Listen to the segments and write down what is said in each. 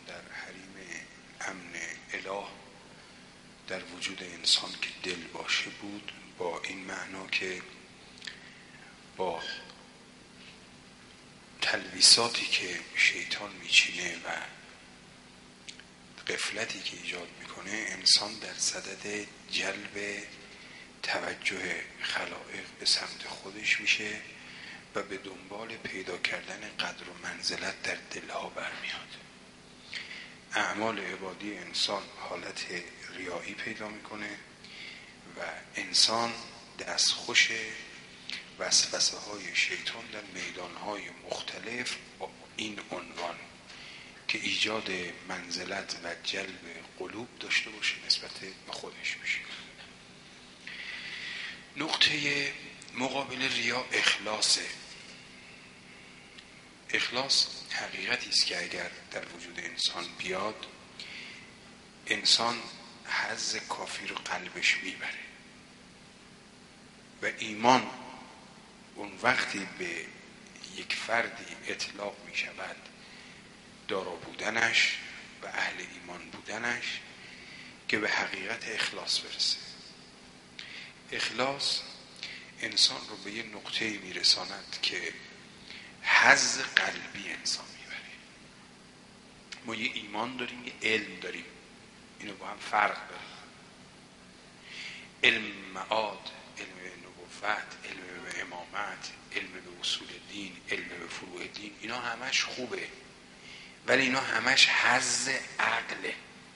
در حریم امن اله در وجود انسان که دل باشه بود، با این معنا که با تلویثاتی که شیطان میچینه و غفلتی که ایجاد میکنه، انسان در صدد جلب توجه خلائق به سمت خودش میشه و به دنبال پیدا کردن قدر و منزلت در دلها برمیاد. اعمال عبادی انسان حالت ریایی پیدا میکنه و انسان دستخوش وسوسه های شیطان در میدان های مختلف با این عنوان که ایجاد منزلت و جلب قلوب داشته باشه نسبت به خودش میشه. نقطه مقابل ریا اخلاصه. اخلاص حقیقتی است که اگر در وجود انسان بیاد، انسان حظ کافی رو قلبش میبره و ایمان اون وقتی به یک فردی اطلاق میشود دارا بودنش و اهل ایمان بودنش که به حقیقت اخلاص برسه. اخلاص انسان رو به یه نقطه میرساند که حظ قلبی انسان میبره. ما یه ایمان داریم، یه علم داریم، اینو با هم فرق داریم. علم معاد، علم به نبوت، علم به امامت، علم به اصول دین، علم به فروع دین، اینا همش خوبه، ولی اینا همش حظ عقله،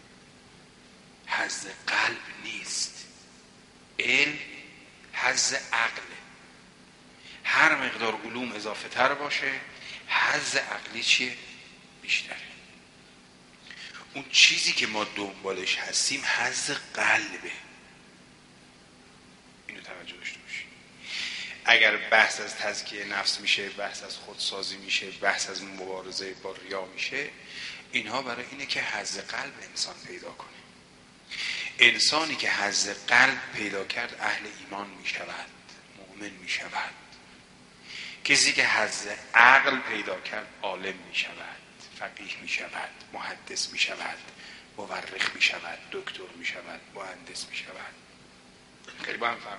حظ قلب نیست. علم حظ عقله. هر مقدار علوم اضافه تر باشه، حظ عقلی چیه؟ بیشتره. اون چیزی که ما دنبالش هستیم حظ قلبه. اینو توجه داشته باشید. اگر بحث از تزکیه نفس میشه، بحث از خودسازی میشه، بحث از مبارزه با ریا میشه، اینها برای اینه که حظ قلب انسان پیدا کنه. انسانی که حظ قلب پیدا کرد اهل ایمان میشود، مؤمن میشود. کسی که حظ عقل پیدا کرد عالم میشود، فقیه میشود، محدث میشود، مورخ میشود، دکتر میشود، مهندس میشود. خیلی با هم فرق.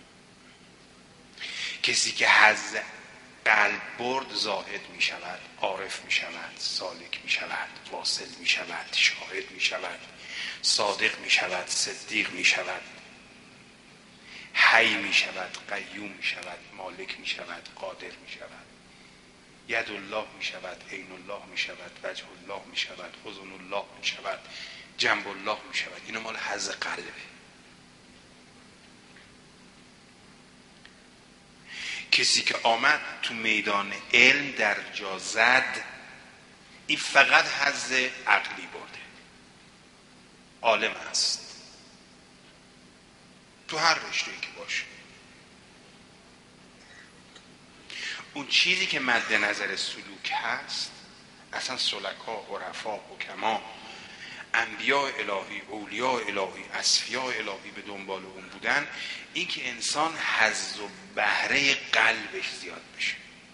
کسی که حظ قلب برد زاهد میشود، عارف میشود، سالک میشود، واصل میشود، شاهد میشود، صادق میشود، صدیق میشود، حی میشود، قیوم میشود، مالک میشود، قادر میشود، ید الله میشود، عین الله میشود، وجه الله میشود، اذن الله میشود، جنب الله میشود. اینو مال حظ قلبه. کسی که آمد تو میدان علم در جا زد، این فقط حظ عقلی برده، عالم هست تو هر رشته‌ای که باشه. اون چیزی که مد نظر سلوک هست، اصلا سلکا، عرفا، حکما، انبیاء الهی، اولیاء الهی، اصفیاء الهی به دنبال اون بودن، این که انسان حظ و بهره قلبش زیاد بشه.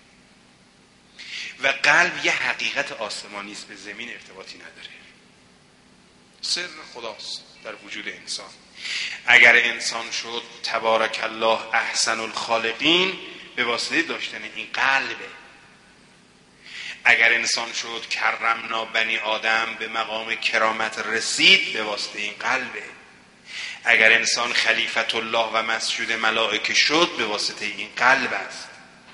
و قلب یه حقیقت آسمانی است، به زمین ارتباطی نداره. سر خداست در وجود انسان. اگر انسان شد تبارک الله احسن الخالقین، به واسطه داشتن این قلبه. اگر انسان شد کرمنا بنی آدم، به مقام کرامت رسید، به واسطه این قلبه. اگر انسان خلیفت الله و مسجود ملائکه شد، به واسطه این قلب است.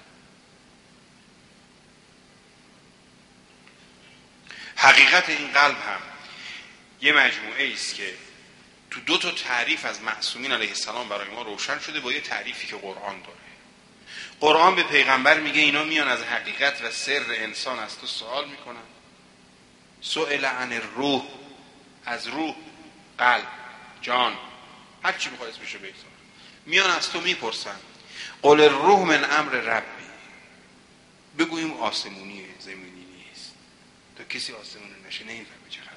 حقیقت این قلب هم یه مجموعه است که تو دو تا تعریف از معصومین علیه السلام برای ما روشن شده، با یه تعریفی که قرآن داره. قرآن به پیغمبر میگه اینا میان از حقیقت و سر انسان از تو سوال میکنن. سئل عن الروح، از روح، قلب، جان، هر چی بخوای اسمشو بگذار، میان از تو میپرسن. قل الروح من امر ربی، بگویم آسمونیه، زمینی نیست. تا کسی آسمونی نشه نمیفهمه چه خبر.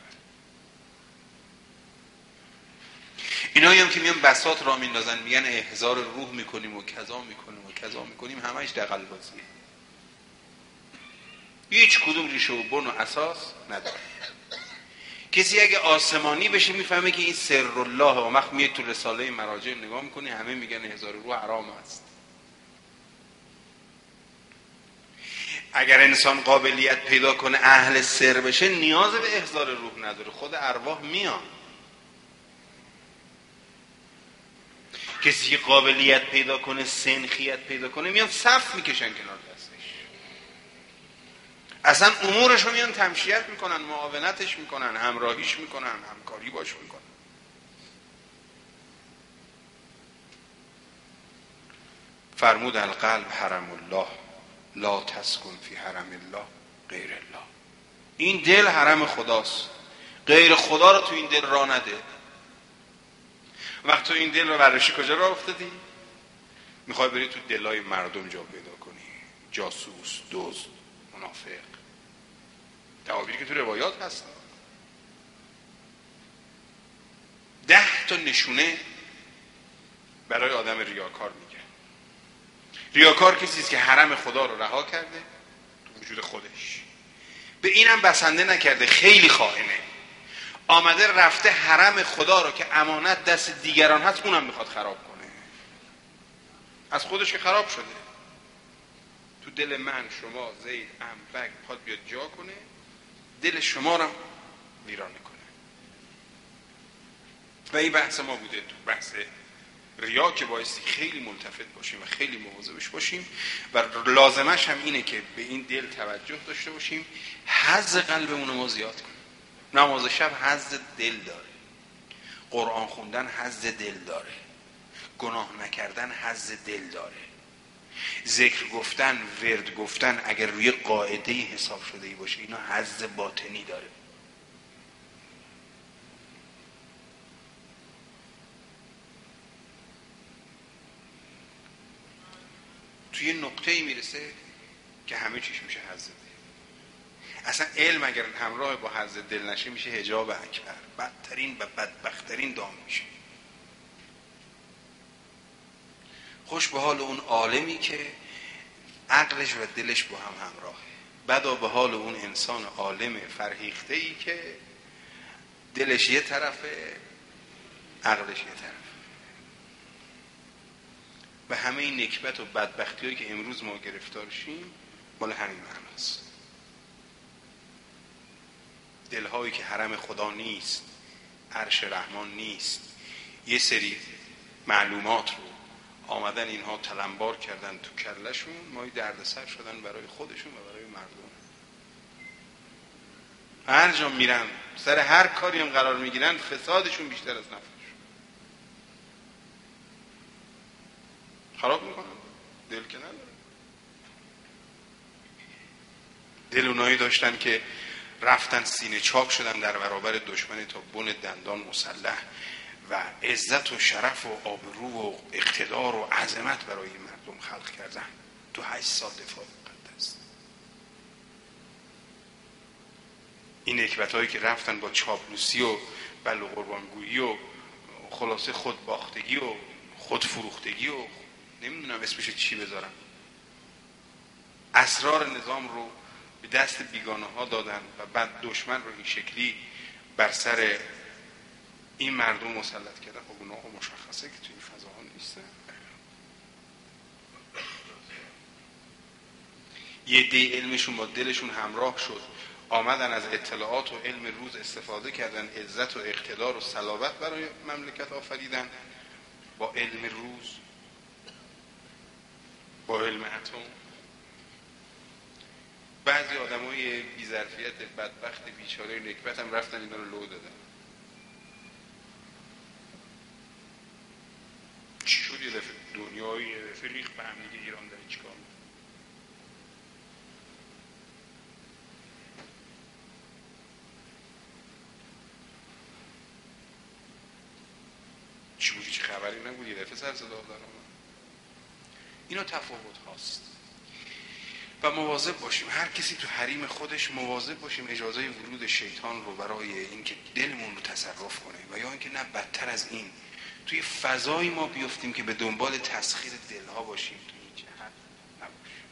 اینایی هم که میان بساط را میندازن، میگن احضار روح میکنیم و کذا میکنیم و کذا میکنیم، همش دغل بازیه. هیچ کدوم ریشه و بن و اساس نداره. کسی اگه آسمانی بشه میفهمه که این سر الله. و وقت میاد تو رساله مراجع نگاه میکنی همه میگن هزار روح حرام است. اگر انسان قابلیت پیدا کنه اهل سر بشه نیاز به احضار روح نداره، خود ارواح میان. کسی که قابلیت پیدا کنه، سنخیت پیدا کنه، میان صف میکشن کنار دستش، اصلا امورش رو میان تمشیت میکنن، معاونتش میکنن، همراهیش میکنن، همکاری باش میکنن. فرمود القلب حرم الله لا تسکن فی حرم الله غیر الله. این دل حرم خداست، غیر خدا رو تو این دل راه نده. وقت تو این دل رو برشی کجا راه افتادی؟ میخوای بری تو دلای مردم جا پیدا کنی، جاسوس، دزد، منافق، تعابیری که تو روایات هست. 10 تا نشونه برای آدم ریاکار میگه. ریاکار کسیست که حرم خدا رو رها کرده تو وجود خودش، به اینم بسنده نکرده، خیلی خائنه، آمده رفته حرم خدا رو که امانت دست دیگران هست اونم میخواد خراب کنه. از خودش که خراب شده، تو دل من، شما، زید، بک میخواد بیاد جا کنه، دل شما رو ویرانه کنه. و این بحث ما بوده تو بحث ریا که بایستی خیلی ملتفت باشیم و خیلی مواظبش باشیم و لازمش هم اینه که به این دل توجه داشته باشیم، حظ قلبمون رو ما زیاد کنیم. نماز شب حظ دل داره، قرآن خوندن حظ دل داره، گناه نکردن حظ دل داره، ذکر گفتن، ورد گفتن اگر روی قاعده حساب شده ای باشه اینا حظ باطنی داره. توی نقطه ای میرسه که همه چیش میشه حظ دل. اصلا علم اگر همراه با حظ دل نشه میشه حجاب اکبر، بدترین و بدبختترین دام میشه. خوش به حال اون عالمی که عقلش و دلش با هم همراهه، بدا به حال اون انسان عالم فرهیخته ای که دلش یه طرفه عقلش یه طرف. و همه این نکبت و بدبختی هایی که امروز ما گرفتار شیم مال همین معناست. دلهایی که حرم خدا نیست، عرش رحمان نیست، یه سری معلومات رو آمدن اینها تلمبار کردن تو کلشون، مای دردسر شدن برای خودشون و برای مردم. هر جا میرن سر هر کاری هم قرار میگیرن فسادشون بیشتر از نفعشون. خراب میکنن، دل که نداره. دل اونایی داشتن که رفتن سینه چاک شدن در برابر دشمن تا بن دندان مسلح و عزت و شرف و آبرو و اقتدار و عظمت برای مردم خلق کردن. تو 8 سال دفاع مقدس. این نکبت‌هایی که رفتن با چاپلوسی و بل و قربانگویی و خلاصه خودباختگی و خودفروختگی و نمیدونم اسمش چی بذارم، اسرار نظام رو به دست بیگانه ها دادن و بعد دشمن رو این شکلی بر سر این مردم مسلط کردن. خب اونها مشخصه که توی این فضاها نیستن. یه دی علمشون با دلشون همراه شد، آمدن از اطلاعات و علم روز استفاده کردن، عزت و اقتدار و صلابت برای مملکت آفریدن با علم روز، با علم اتم. بعضی آدمای بی‌ظرفیت بدبخت بیچاره نکبت هم رفتن اینا رو لو دادن. چی شد یه دفعه دنیای یه دفعه ریخ به هم دیگه، ایران داره چیکار میکنه؟ چی بودی؟ چه خبری نبود؟ یه دفعه سر صدا دارم. اینا تفاوت هاست و مواظب باشیم. هر کسی تو حریم خودش مواظب باشیم اجازه ورود شیطان رو برای اینکه دلمون رو تصرف کنه و یا اینکه نه بدتر از این توی فضایی ما بیفتیم که به دنبال تسخیر دلها باشیم. تو این جهت نباشیم.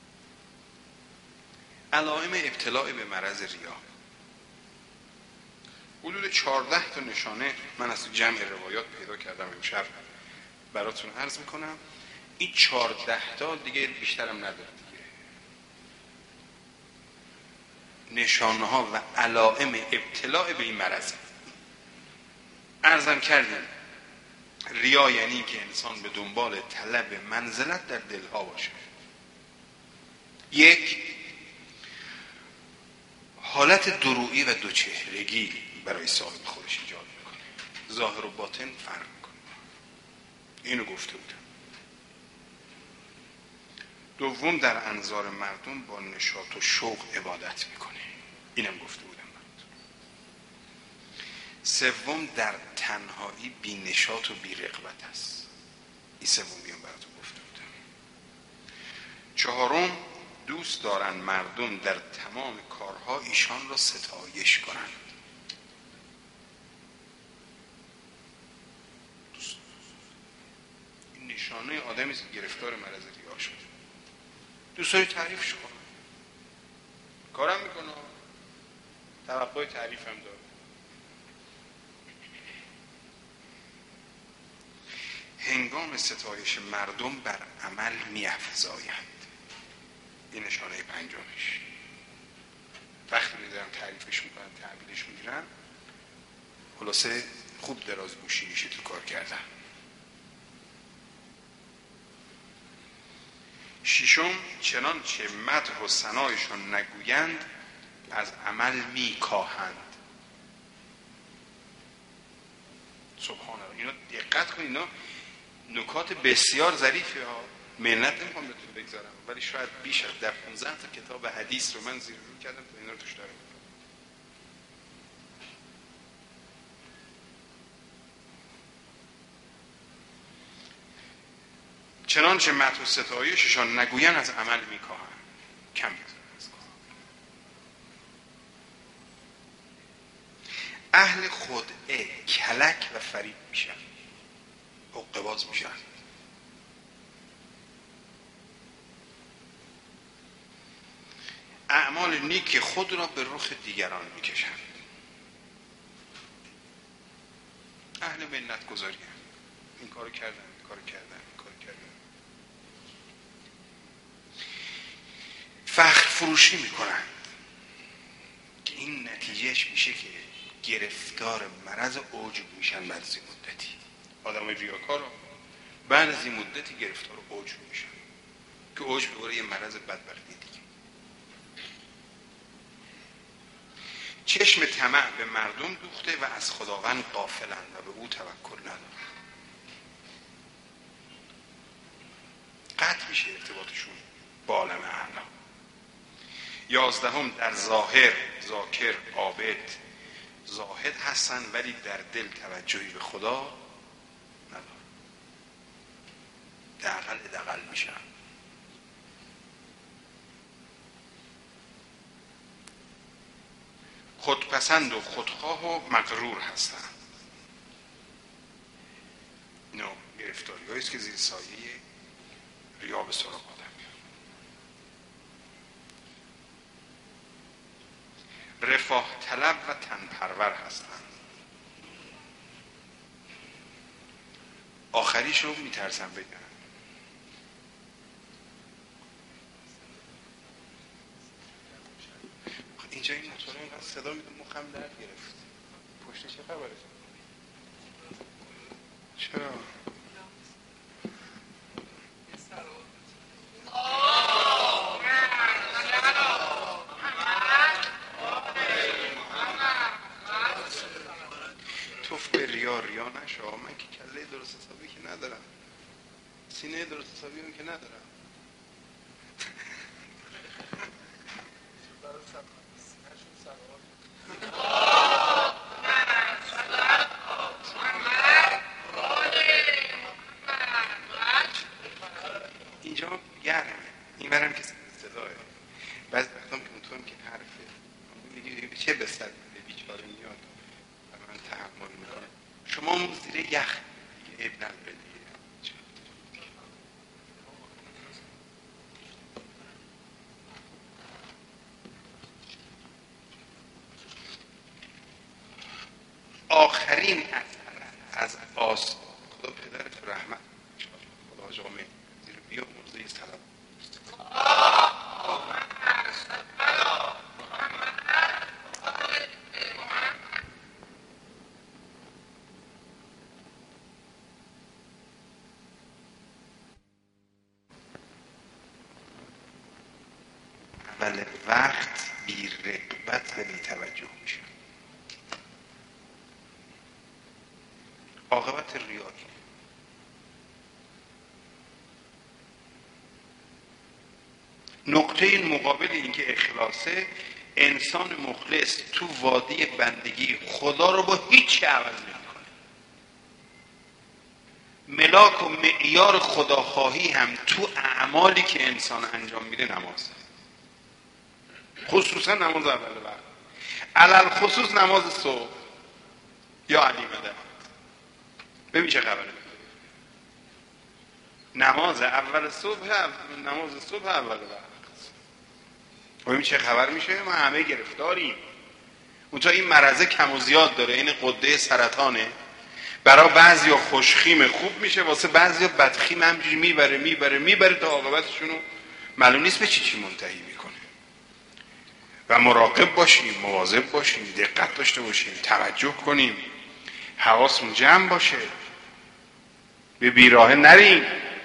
علائم ابتلاع به مرض ریا. حدود 14 تا نشانه من از جمع روایات پیدا کردم، امشب براتون عرض میکنم. این 14 تا دیگه بیشترم نداره دیگه. نشانه ها و علائم ابتلاع به این مرض. عرضم کردیم ریا یعنی که انسان به دنبال طلب منزلت در دلها باشه. یک، حالت درویی و دوچهرگی برای صاحب خودش ایجاد میکنه، ظاهر و باطن فرق میکنه. اینو گفته بودم. دوم، در انظار مردم با نشاط و شوق عبادت میکنه، اینم گفته بودم براتون. سوم، در تنهایی بی نشاط و بی رغبت است، این سومیون براتون گفته بودم. چهارم، دوست دارن مردم در تمام کارها ایشان را ستایش کنند. این نشانه آدمی که گرفتار مرض ریا شده. دوست داری تعریفش کنن، کارم میکنه، توقع تعریف هم داره. هنگام ستایش مردم بر عمل می‌افزایند، این نشانه پنجمش. وقتی می‌دارن تعریفش میکنن، تعبیرش میگیرن، خلاصه خوب دراز گوشی میشه تو کار کردن. ششم، چنانچه مدح و ثنایشان نگویند از عمل میکاهند. سبحان الله، اینا دقت کنید، اینا نکات بسیار ظریفه ها. منت نمیخوام بهتون بگذارم، ولی شاید بیش از 15 تا کتاب حدیث رو من زیر رو کردم تا اینا رو توش دارم. چنانچه مدح و ستایششان نگویند از عمل میکاهند. کم بذارن از کار. اهل خدعه کلک و فریب میشن، حقه‌باز میشن. اعمال نیک خود را به رخ دیگران میکشند. اهل منت گذاری هم. این کارو کردن، این کارو کردن، این کارو کردن. فخر فروشی میکنن که این نتیجهش میشه که گرفتار مرض عجب میشن. بعد از این مدتی آدم ریاکار بعد از این مدتی گرفتار عجب میشن که عجب دوباره یه مرض بدبختی دیگه. چشم طمع به مردم دوخته و از خداوند غافلند و به او توکل ندارند. قطع میشه ارتباطشون با عالم اعلی. 11، در ظاهر ذاکر عابد زاهد هستن ولی در دل توجهی به خدا ندارن، دغل میشن. خودپسند و خودخواه و مغرور هستن. اینا گرفتاری هاییست که زیر سایه ریا به سراغ آدم میاد. رفاه طلب و تن پرور هستن. آخریش رو میترسم بگم. اینجا این موتور اینقدر صدا میده مخم درد گرفت. پشت چه خبره؟ چرا؟ توف به ریا نشا. من که کله درست حسابی که ندارم، سینه درست حسابی هم که ندارم. اینجا گرمه، این برم که صداه. بعضی وقتا که اونطورم که حرفه میگی چه به سر بیچاره میاد و من تحمل میکنم. شما اون زیر یخ عیب نداره دیگه. بهترین از آس خدا پدرت رحمت خدا جامعه زیر بیا مرزه سلام اول وقت بی رغبت و بی توجه میشه. عاقبت ریایی. نقطه این مقابل این که اخلاصه، انسان مخلص تو وادی بندگی خدا رو با هیچ عوض نمیکنه. ملاک و معیار خداخواهی هم تو اعمالی که انسان انجام میده نماز، خصوصا نماز اول وقت، علل خصوص نماز صبح یا علی مدد. ببین چه خبره، نماز اول صبح، نماز صبح اول وقت. ببین چه خبر میشه. ما همه گرفتاریم. اون تا این مرضه کم و زیاد داره، این قده سرطانه. برای بعضیا خوشخیم خوب میشه، واسه بعضیا بدخیم همجوری میبره تا عاقبتشونو معلوم نیست به چی منتهی میکنه. و مراقب باشیم، مواظب باشیم، دقت داشته باشیم، توجه کنیم، حواسمون جمع باشه، به بیراهه نریم.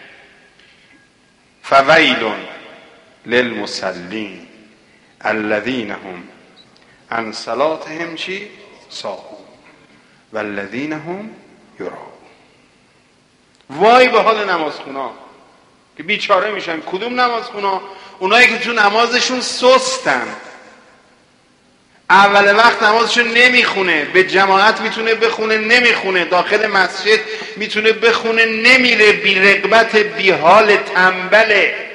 فویل للمصلین الذین هم عن صلاتهم چی؟ ساهون والذین هم یراؤون. وای به حال نمازخونا که بیچاره میشن. کدوم نمازخونا؟ اونایی که تو نمازشون سستن، اول وقت نمازشون نمیخونه، به جماعت میتونه بخونه نمیخونه، داخل مسجد میتونه بخونه نمیره، بی رغبت، بی حال، تنبله.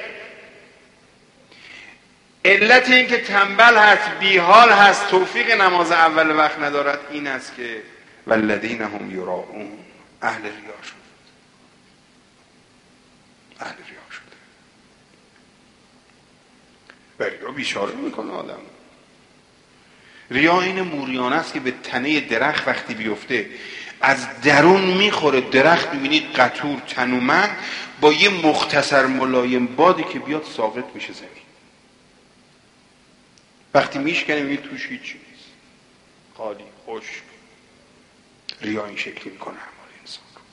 علت این که تنبل هست، بی حال هست، توفیق نماز اول وقت ندارد این است که والذین هم یراؤون، اهل ریا شد. اهل ریا شد و ریا بیچاره میکنه آدم. ریا این موریانه است که به تنه درخت وقتی بیفته از درون میخوره. درخت میبینید قطور تنومند، با یه مختصر ملایم بادی که بیاد ساقط میشه زمین. وقتی میشکنه میبینید توش هیچی نیست، خالی، خشک. ریا این شکلی میکنه اعمال انسان رو.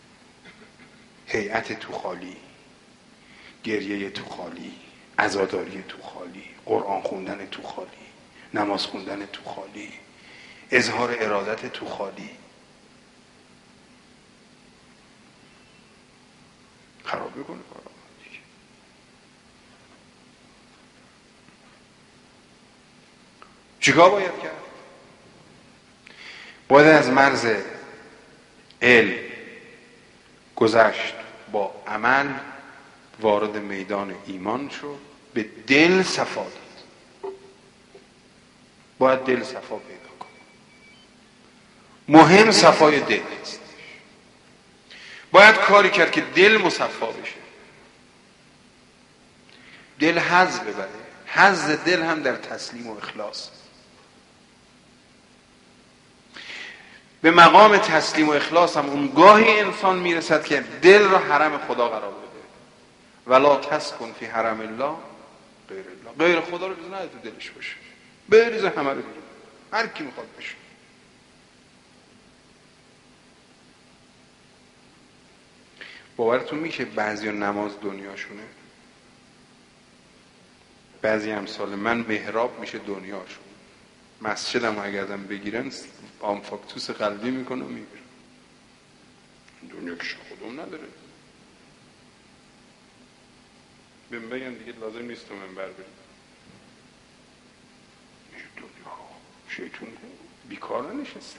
هیئت تو خالی، گریه تو خالی، عزاداری تو خالی، قرآن خوندن تو خالی، نماز خوندن تو خالی، اظهار ارادت تو خالی. خراب میکنه کارا. چیکار باید کرد؟ باید از مرز علم گذشت، با عمل وارد میدان ایمان شد، به دل صفا داد. باید دل صفا پیدا کن. مهم صفای دل است. باید کاری کرد که دل مصفا بشه، دل حظ ببره. حظ دل هم در تسلیم و اخلاص. به مقام تسلیم و اخلاص هم اون گاهی انسان میرسد که دل را حرم خدا قرار بده. ولا تسکن فی حرم الله غیر الله. غیر خدا رو بزنه تو دلش باشه، بریزه همه رو بیرون، هر کی میخواد بشه. باورتون میشه بعضی نماز دنیاشونه، بعضی امثال من محراب میشه دنیاشون. مسجدم اگردم بگیرن آنفاکتوس قلبی میکنه و میگیرن. دنیا که خودم نداره. بگم دیگه لازم نیست تو منبر بریم. دنیا شیطون بیکار نشسته.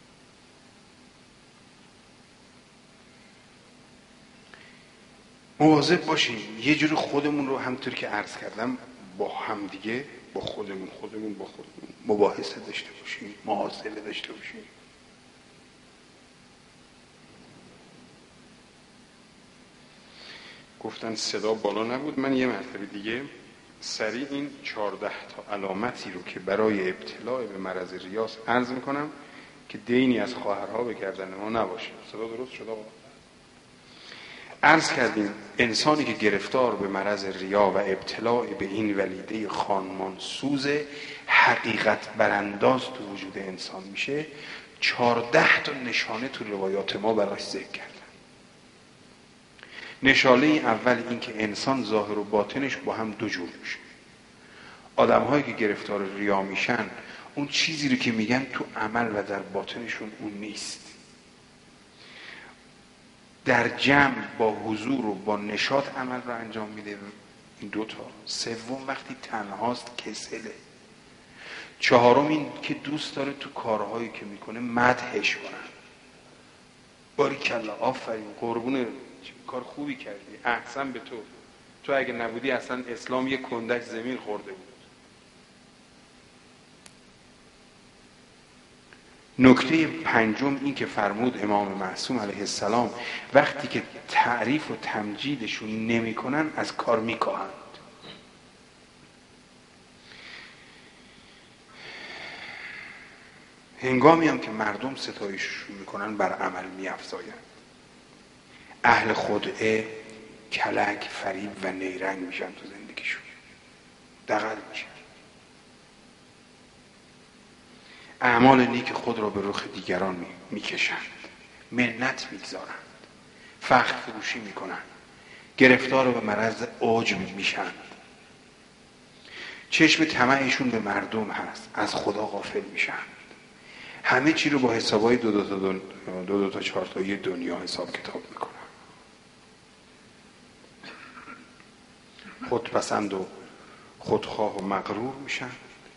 مواظب باشیم یه جوری خودمون رو همطور که عرض کردم با هم دیگه، با خودمون مباحثه داشته باشیم، محاسبه داشته باشیم. گفتن صدا بالا نبود. من یه مرتبه دیگه سریع این 14 تا علامتی رو که برای ابتلا به مرض ریاس عرض میکنم. که دینی از خواهرها به گردن ما نباشه. صدا درست شد آقا؟ عرض کردیم انسانی که گرفتار به مرض ریا و ابتلاع به این ولیده خانمان سوز حقیقت برانداز تو وجود انسان میشه، 14 تا نشانه تو روایات ما براش ذکر کردن. نشانه اول این که انسان ظاهر و باطنش با هم دو جور میشه. آدم هایی که گرفتار ریا میشن اون چیزی رو که میگن تو عمل و در باطنشون اون نیست. در جمع با حضور و با نشاط عمل رو انجام میده، این دوتا. سوم وقتی تنهاست کسله. چهارم این که دوست داره تو کارهایی که میکنه مدحش کنن، باریکلا آفرین قربون کار خوبی کردی، احسن به تو اگه نبودی اصلا اسلام یک کندک زمین خورده بود. نکته پنجم این که فرمود امام معصوم علیه السلام وقتی که تعریف و تمجیدشون نمی کنن از کار می کاهند. هنگامی هم که مردم ستایششون می کنن بر عمل می افزایند. اهل خدعه کلک، فریب و نیرنگ میشن تو زندگیشون، دغل میشن. اعمال نیک خود را به رخ دیگران میکشند، منت میگذارند، فخر فروشی میکنند، گرفتار به مرض عجب میشند. چشم طمعشون به مردم هست، از خدا غافل میشند. همه چی رو با حسابای دو تا چهار تایی دنیا حساب کتاب میکنن. خودپسند و خودخواه و مغرور میشن،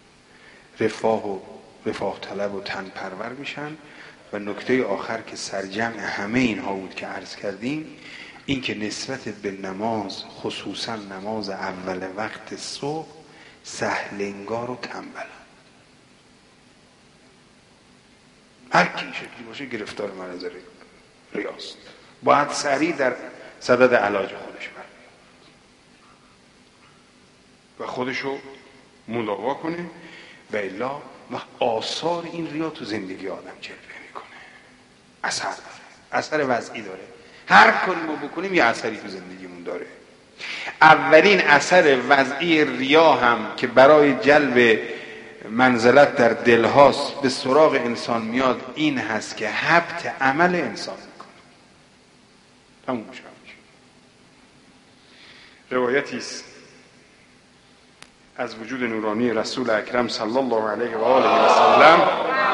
رفاه طلب و تن پرور میشن. و نکته آخر که سرجمع همه اینها بود که عرض کردیم، این که نسبت به نماز، خصوصا نماز اول وقت صبح، سهلنگار و تنبلن. هر کی این شکلی باشه گرفتار مرض ریاست، باید سریع در صدد علاج خودش بر و خودشو مداوا کنه، و الا آثار این ریا تو زندگی آدم جلوه میکنه. اثر داره، اثر وضعی داره. هر کاری ما بکنیم یه اثری تو زندگیمون داره. اولین اثر وضعی ریا هم که برای جلب منزلت در دلهاست به سراغ انسان میاد، این هست که حبط عمل انسان میکنه. تموم میشه. روایتی است از وجود نورانی رسول اکرم صلی الله علیه و آله و سلم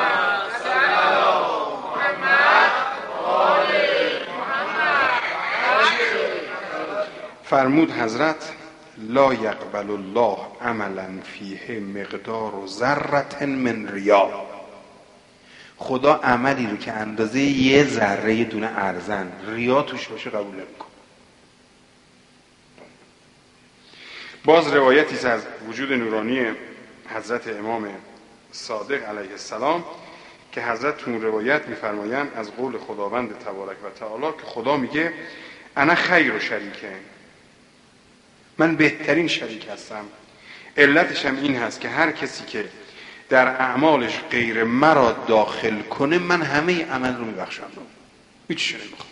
فرمود حضرت: لا یقبل الله عملا فیه مقدار ذره من ریا. خدا عملی رو که اندازه یه ذره دونه ارزن ریا توش باشه قبول نمیکنه. باز روایتی از وجود نورانی حضرت امام صادق علیه السلام که حضرت تو روایت میفرمایند از قول خداوند تبارک و تعالی که خدا میگه انا خیر و شریکه، من بهترین شریک هستم. علتش هم این هست که هر کسی که در اعمالش غیر مرا داخل کنه من همه عمل رو میبخشم، هیچ چیزی نمیخوام.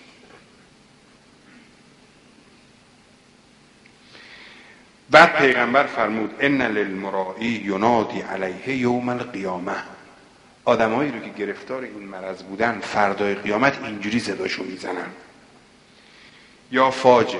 بعد پیغمبر فرمود ان للمرائی ینادی علیه یوم القیامه. آدمایی رو که گرفتار این مرض بودن فردای قیامت اینجوری صداشو میزنن: یا فاجر،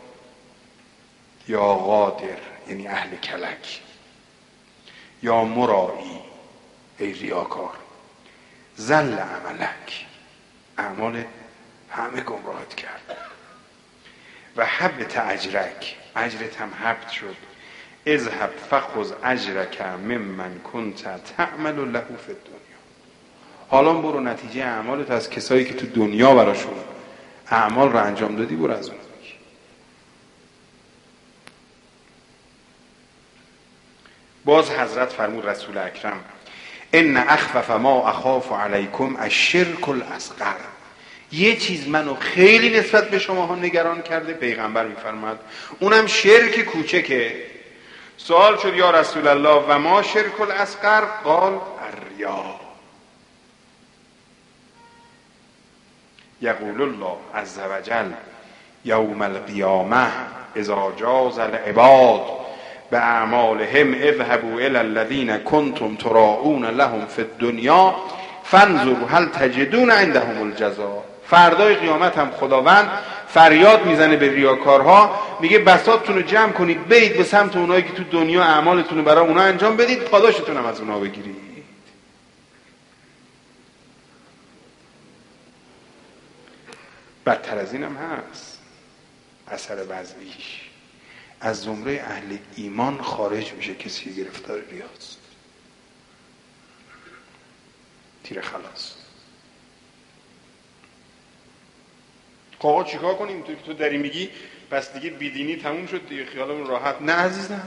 یا قادر یعنی اهل کلک، یا مرائی ای ریاکار، زل عملک، اعمال همه گمراهت کرد، و حبت اجرک، اجرت هم حبت شد، اذهب فخذ اجرک ممن کنت تعمل له فی الدنیا. حالا برو نتیجه اعمالت از کسایی که تو دنیا براشون اعمال رو انجام دادی برو از اون. باز حضرت فرمود رسول اکرم ان اخفف ما اخاف علیکم الشرک الاصغر. یه چیز منو خیلی نسبت به شماها نگران کرده، پیغمبر میفرماد اونم شرک کوچکه. سوال شد یا رسول الله و ما شرک الاصغر؟ قال الریا. یقول الله عز وجل یوم القیامه اذا جاز العباد باعمالهم اذهبوا الى الذین کنتم تراؤون لهم فی الدنیا فانظروا هل تجدون عندهم الجزاء. فردای قیامت هم خداوند فریاد میزنه به ریاکارها، میگه بساطتون رو جمع کنید برید به سمت اونایی که تو دنیا اعمالتون رو برای اونا انجام بدید، پاداشتون هم از اونا بگیرید. بدتر از این هم هست، اثر وضعیش از زمره اهل ایمان خارج میشه کسی گرفتار ریاست، تیر خلاص. آقا چیکار کنیم؟ تو که تو داری میگی پس دیگه بیدینی تموم شد دیگه، خیالمون راحت. نه عزیزم،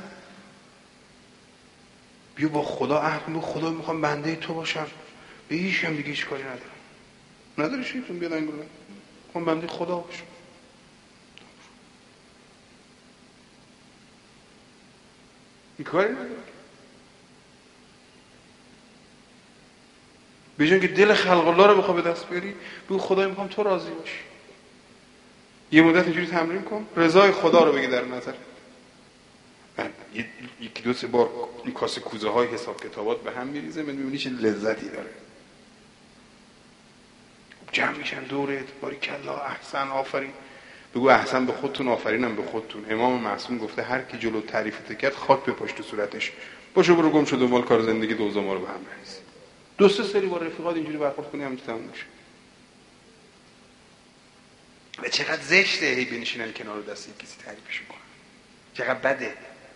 بیا با خدا عهد کن، خدا میخوام بنده تو باشم، به هیچ هم دیگه هیچ کاری نداری شیطون بیاد انگولا، میخوام بنده خدا باشم. این کاری نداری. به جای که دل خلق الله رو بخواه به دست بیاری، بگو خدای میخوام تو راضی باشی. یه مدت اینجوری تمرین کن، رضای خدا رو بگی در نظر. یکی دو سه بار این کاسه کوزه های حساب کتابات به هم میریزه، میبینی چه لذتی داره. جمع میشن دورت، باری کلا احسن آفرین. بگو احسن به خودتون، آفرینم به خودتون. امام معصوم گفته هر کی جلو تعریفت کرد خاک بپاش تو صورتش، باشو برو گم شو دنبال کار زندگی، دوزا ما رو به هم بریز. دو سه سری با رفیقات اینجوری برخورد کنی همین تموم میشه. و چقدر زشته هی بنشینن کنار دست کسی تعریفش کنن، چقدر بده.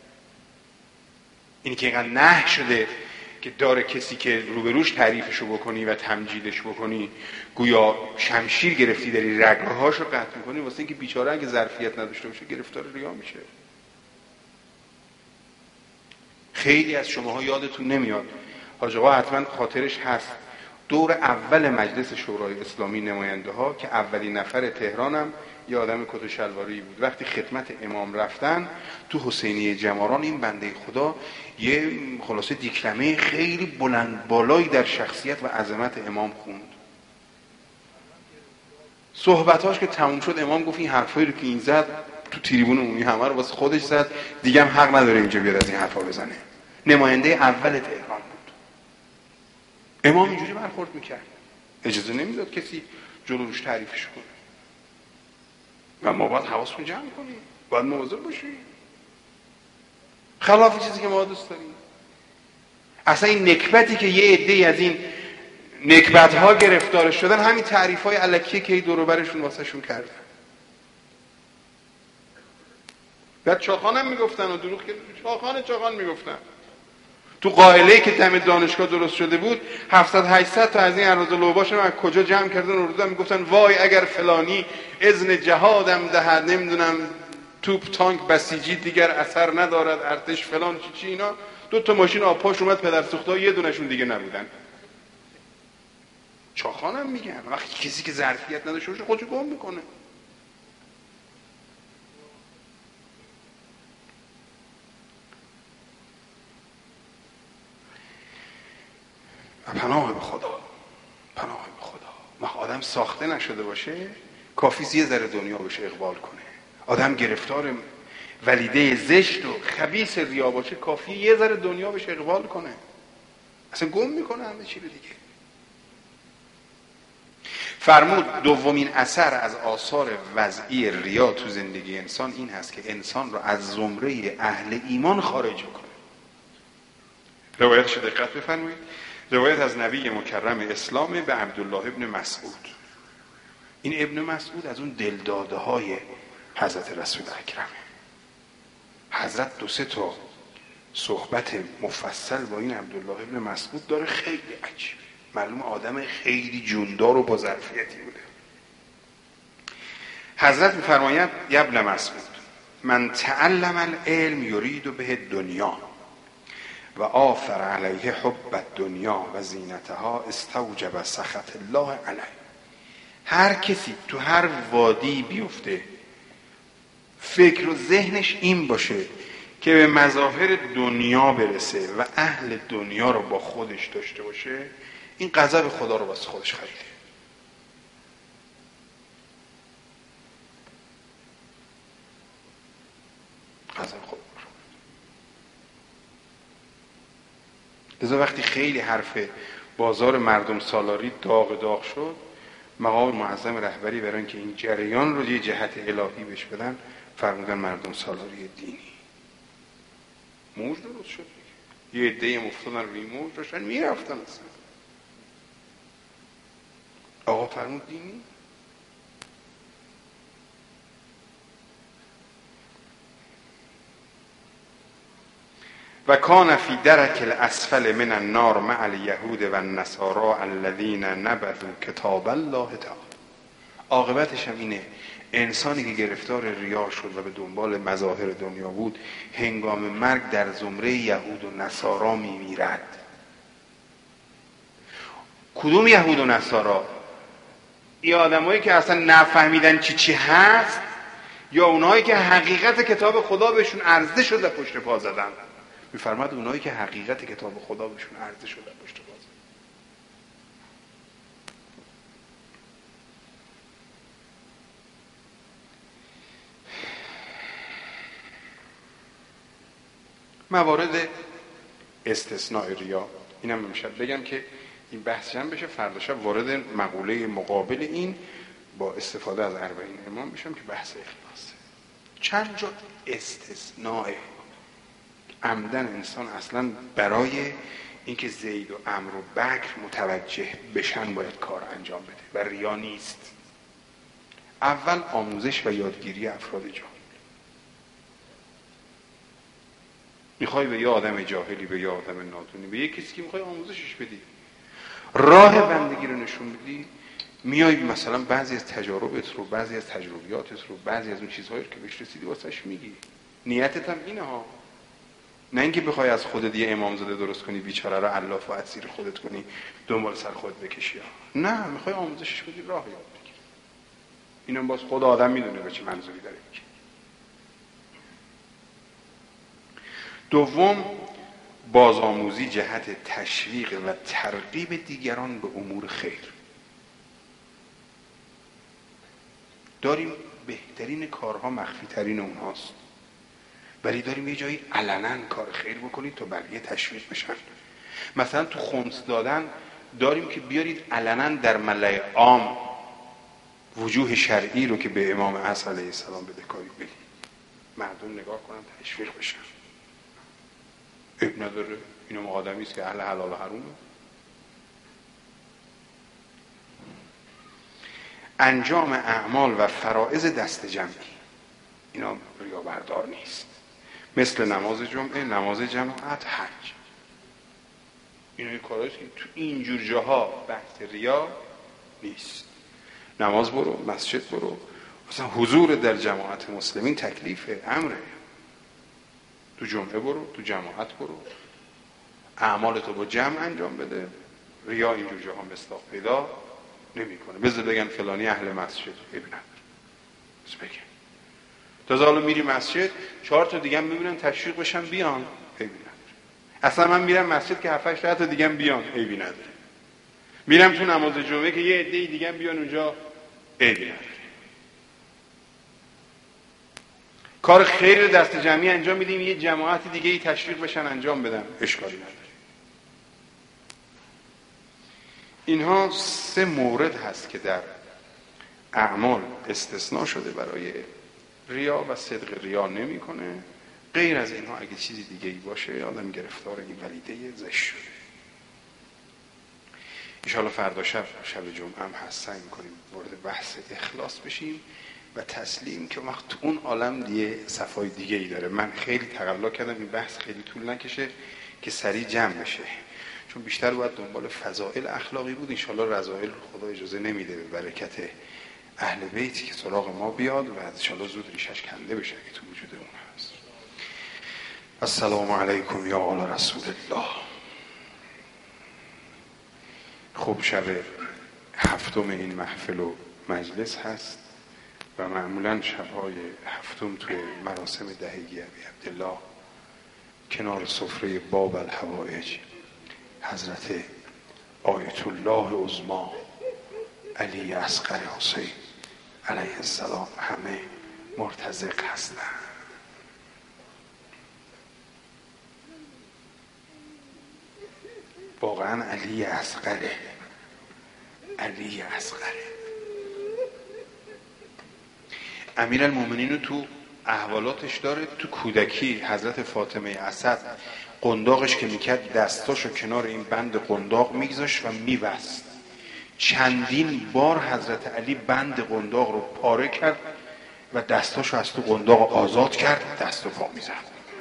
اینی که اینقدر نه شده که داره کسی که روبروش تعریفشو بکنی و تمجیدش بکنی، گویا شمشیر گرفتی داری رگهاشو قطع میکنی، واسه اینکه بیچاره اگه ظرفیت نداشته باشه گرفتار ریا میشه. خیلی از شماها یادتون نمیاد، حاج آقا حتما خاطرش هست، دور اول مجلس شورای اسلامی نماینده ها که اولین نفر تهرانم یه آدم کت و شلواری بود، وقتی خدمت امام رفتن تو حسینیه جماران این بنده خدا یه خلاصه دیکلمه خیلی بلند بالایی در شخصیت و عظمت امام خوند. صحبتاش که تموم شد امام گفت این حرفایی رو که این زد تو تریبون عمومی همه رو واسه خودش زد، دیگه هم حق نداره اینجا بیاد از این حرفا بزنه. نماینده اول تهران بود. امام اینجوری برخورد میکرد، اجازه نمیداد کسی جلوش تعریفش کنه. و ما باید حواسمون جمع کنیم، باید مواظب باشیم، خلاف چیزی که ما دوست داریم. اصلا این نکبتی که یه عده‌ای از این نکبت ها گرفتار شدن همین تعریف های الکیه که دور و برشون واسه شون کردن. بعد چاخان هم میگفتن و دروغ که چاخان میگفتن. تو قائله‌ای که دم دانشگاه درست شده بود 700-800 تا از این اراذل لوباش از کجا جمع کردن و روزا میگفتن وای اگر فلانی اذن جهادم دهد، نمیدونم توپ تانک بسیجی دیگر اثر ندارد، ارتش فلان چی اینا. 2 تا ماشین آبپاش اومد پدر سوخته‌ها یه دونشون دیگه نبودن. چاخان هم میگن وقتی کسی که ظرفیت نداشته باشه خودشو گم میکنه. پناه به خدا، پناه به خدا. ما آدم ساخته نشده باشه کافیه یه ذره دنیا بهش اقبال کنه. آدم گرفتار ولیده زشت و خبیث ریا باشه کافیه یه ذره دنیا بهش اقبال کنه، اصلا گم میکنه همه چی رو دیگه. فرمود دومین اثر از آثار وضعی ریا تو زندگی انسان این هست که انسان رو از زمره اهل ایمان خارج کنه. روایتش دقت بفرمایید. روایت از نبی مکرم اسلام به عبدالله ابن مسعود. این ابن مسعود از اون دلداده های حضرت رسول اکرمه. حضرت 2-3 تا صحبت مفصل با این عبدالله ابن مسعود داره، خیلی عجیبه. معلوم آدم خیلی جوندار و با ظرفیتی بوده. حضرت می‌فرماید یا ابن مسعود من تعلم العلم یرید به دنیا و آثر علیه حب الدنیا و زینتها استوجب سخط الله علیه. هر کسی تو هر وادی بیفته فکر و ذهنش این باشه که به مظاهر دنیا برسه و اهل دنیا رو با خودش داشته باشه، این غضب خدا رو واسه خودش خریده. لذا وقتی خیلی حرف بازار مردم سالاری داغ شد، مقام معظم رهبری برای اینکه این جریان رو یه جهت الهی بهش بدن فرمودن مردم سالاری دینی. موج درست شد دیگه. یه عده‌ای افتادن روی موج داشتن میرفتن اصلا. آقا فرمود دینی. و کان فی درک الاسفل من النار مع الیهود و النصارا الذین نبذوا کتاب الله تعالی. عاقبتش هم اینه، انسانی که گرفتار ریا شد و به دنبال مظاهر دنیا بود، هنگام مرگ در زمره یهود و نصارا میمیرد. کدوم یهود و نصارا؟ این آدمایی که اصلا نفهمیدن چی هست، یا اونایی که حقیقت کتاب خدا بهشون عرضه شد و پشت پا زدن؟ میفرماد اونایی که حقیقت کتاب خدا بهشون عرضه شد و پشت پا زدن. موارد استثناء ریا، اینم امشب بگم که این بحث جمع بشه، فردا شب وارد مقوله مقابل این با استفاده از 40 امام بشم که بحث اخلاصه. چند جا استثناء عمدن انسان اصلا برای اینکه زید و عمرو و بکر متوجه بشن باید کار انجام بده و ریا نیست. اول آموزش و یادگیری افراد جاهل. میخوای به یه آدم جاهلی، به یه آدم نادونی، به یه کسی که میخوای آموزشش بدی، راه بندگی رو نشون بدی، میای مثلا بعضی از تجاربت رو، بعضی از تجربیاتت رو، بعضی از اون چیزهایی رو که بهش رسیدی واسش میگی. نیتت هم اینه ها، نه اینکه بخوای از خودت یه امامزاده درست کنی بیچاره رو علاف و اسیر خودت کنی دنبال سر خودت بکشی ها. نه، میخوای آموزشش بدی، راه یاد بگیری. اینم باز خود آدم میدونه به چه منظوری داره میگه. دوم، بازآموزی جهت تشویق و ترغیب دیگران به امور خیر. داریم بهترین کارها مخفی ترین اونهاست، ولی داریم یه جایی علنا کار خیر بکنید تا بقیه تشویق بشن. مثلا تو خمس دادن داریم که بیارید علنا در ملأ عام وجوه شرعی رو که به امام عصر علیه السلام بدهکاری بدید، مردم نگاه کنن تشویق بشن. اب نداره، اینم آدمی است که اهل حلال و حرومه. انجام اعمال و فرائض دست جمعی، اینا ریا بردار نیست. مثل نماز جمعه، نماز جماعت، حج. اینا کارهاییست که تو اینجور جاها بحث ریا نیست. نماز برو، مسجد برو، مثلا حضور در جماعت مسلمین تکلیفه، امره. تو جمعه برو، تو جماعت برو، اعمالتو با جمع انجام بده. ریا اینجور جاها مصداق پیدا نمیکنه. بذار بگن فلانی اهل مسجد، ببینن بذار بگن. تازه حالا میری مسجد 4 تا دیگه هم ببینن تشویق بشن بیان، عیبی نداره. اصلا من میرم مسجد که 7-8 تا دیگه هم بیان، عیبی نداره. میرم تو نماز جمعه که یه عده دیگه هم بیان اونجا، عیبی نداره. کار خیر دست جمعی انجام میدیم، یه جماعت دیگه ای تشویق بشن انجام بدن، اشکالی نداره. اینها 3 مورد هست که در اعمال استثناء شده برای ریا و صدق ریا نمیکنه. غیر از اینها اگه چیزی دیگه ای باشه آدم گرفتار این ولیده زشت شده. انشاءالله فردا شب جمعه هم هست، سعی میکنیم وارد بحث اخلاص بشیم و تسلیم که وقت اون عالم دیگه صفای دیگه ای داره. من خیلی تقلا کردم این بحث خیلی طول نکشه که سریع جمع بشه، چون بیشتر باید دنبال فضائل اخلاقی بود. انشاءالله رذائل خدا اجازه نمیده به برکت اهل بیتی که سراغ ما بیاد و انشاءالله زود ریشش کنده بشه که تو وجود اون هست. السلام علیکم یا آل رسول الله. خب شب 7 این محفل و مجلس هست و معمولا شبهای 7 توی مراسم دهگی ابی عبدالله کنار سفره باب الحوائج حضرت آیت الله عظما علی اصغر حسین علیه السلام همه مرتزق هستند. واقعا علی اصغره. علی اصغره. امیرالمومنین رو تو احوالاتش داره. تو کودکی حضرت فاطمه اسد قنداقش که میکرد دستاشو کنار این بند قنداق میگذاشت و میبست. چندین بار حضرت علی بند قنداق رو پاره کرد و دستاشو از تو قنداق آزاد کرد، دست و پا میزد.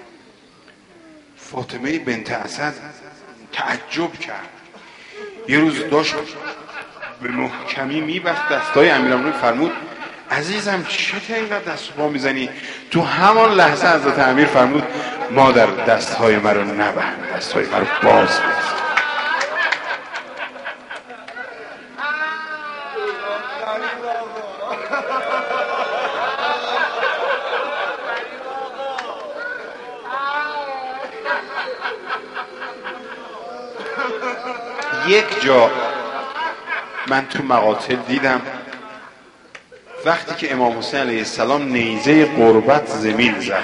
فاطمه بنت اسد تعجب کرد. یه روز داشت به محکمی میبست دستای امیرالمومنین، فرمود عزیزم چته اینقدر دست و پا میزنی؟ تو همان لحظه حضرت امیر فرمود مادر دستهای مرا نبند، دستهای مرا باز بست. یک جا من تو مقاتل دیدم وقتی که امام حسین علیه السلام نیزه قربت زمین زد،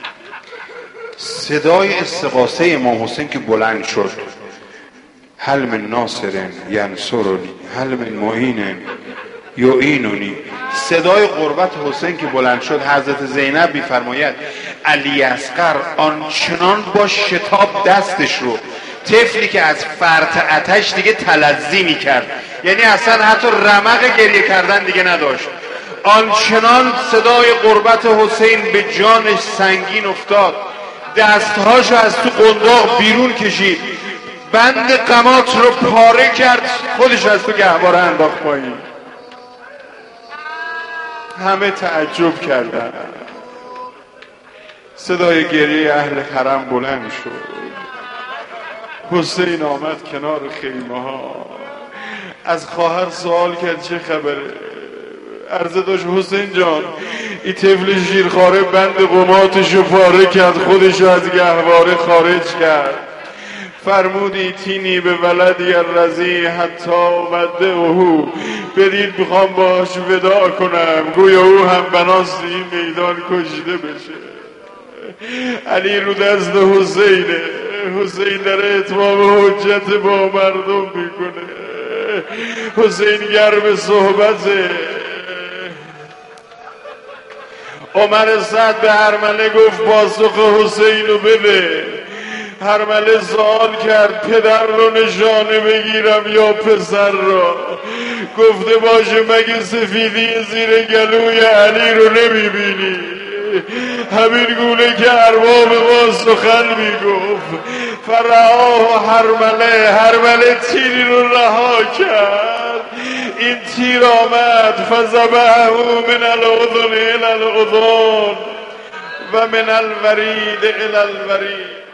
صدای استغاثه امام حسین که بلند شد، هل من ناصر ینصرنی هل من معین یعیننی، صدای قربت حسین که بلند شد، حضرت زینب میفرماید علی اصغر آنچنان با شتاب دستش رو، طفلی که از فرط آتش دیگه تلظی میکرد، یعنی اصلا حتی رمق گریه کردن دیگه نداشت، آنچنان صدای قربت حسین به جانش سنگین افتاد، دستهاشو از تو قنداق بیرون کشید، بند قمات رو پاره کرد، خودش از تو گهواره انداخت پایین. همه تعجب کردن. صدای گریه اهل حرم بلند شد. حسین آمد کنار خیمه ها، از خواهر سوال کرد چه خبره؟ عرضه داشت حسین جان این طفل شیرخواره بند قماتشو پاره کرد، خودشو از گهواره خارج کرد. فرمودی تینی به ولدی الرضیع حتی ودعه، برید میخوام باش ودا کنم گویا او هم بناست این میدان کشته بشه. علی رو دست حسینه، حسین در اتمام حجت با مردم میکنه، حسین گرم صحبته. عمر سعد به هرمله گفت پاسخ حسین رو بده. هرمله سوال کرد پدر رو نشانه بگیرم یا پسر را؟ گفته باشه مگه سفیدی زیر گلوی علی رو نمیبینی؟ همین گونه که ارباب ما سخن میگفت. فرعاه هرمله تیری رو رها کرد، این تیر آمد فذبحه من الاذن الی الاذن و من الورید الی الورید.